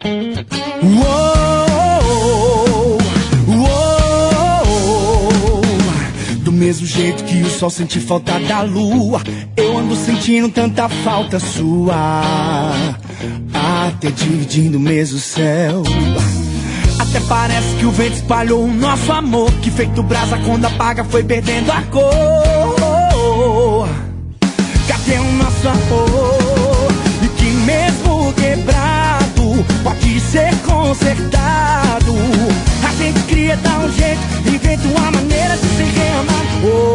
Uou, uou. Do mesmo jeito que o sol sente falta da lua, eu ando sentindo tanta falta sua, até dividindo o mesmo céu. Até parece que o vento espalhou o nosso amor, que feito brasa quando apaga foi perdendo a cor. Cadê o nosso amor? E que mesmo quebrado pode ser consertado. A gente cria, dá um jeito, inventa uma maneira de se reamar.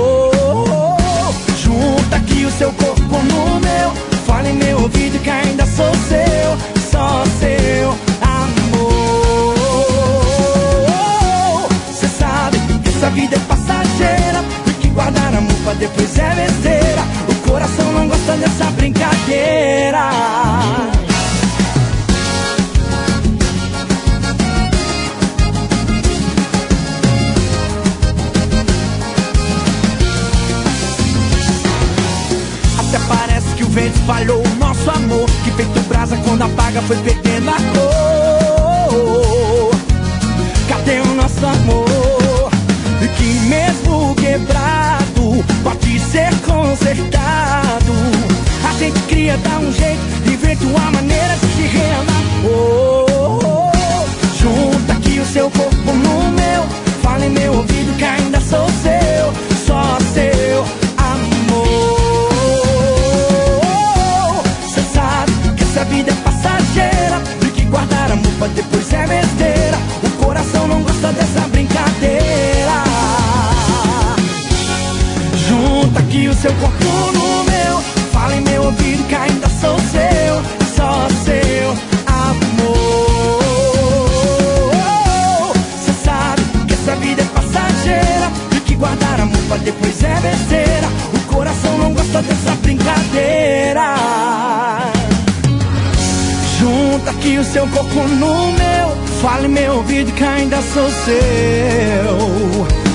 Junta aqui o seu corpo no meu, fala em meu ouvido que ainda sou seu, só seu amor. Cê sabe que essa vida é passageira, e que guardar amor pra depois é besteira. O coração não gosta dessa brincadeira. Até parece que o vento espalhou o nosso amor, que feito brasa quando apaga foi perdendo a cor. Cadê o nosso amor? E que mesmo quebrado pode ser consertado. A gente cria, dá um jeito, inventa uma maneira de se reamar. Junta aqui o seu corpo no meu, fala em meu ouvido que ainda sou seu, só seu amor. Cê sabe que essa vida é passageira, e que guardar amor pra depois é besteira. O coração não gosta dessa brincadeira. Junta aqui o seu corpo no meu, fala em meu ouvido que ainda sou seu, só seu amor. Cê sabe que essa vida é passageira, e que guardar amor pra depois é besteira. O coração não gosta dessa brincadeira. Junta aqui o seu corpo no meu, fala em meu ouvido que ainda sou seu.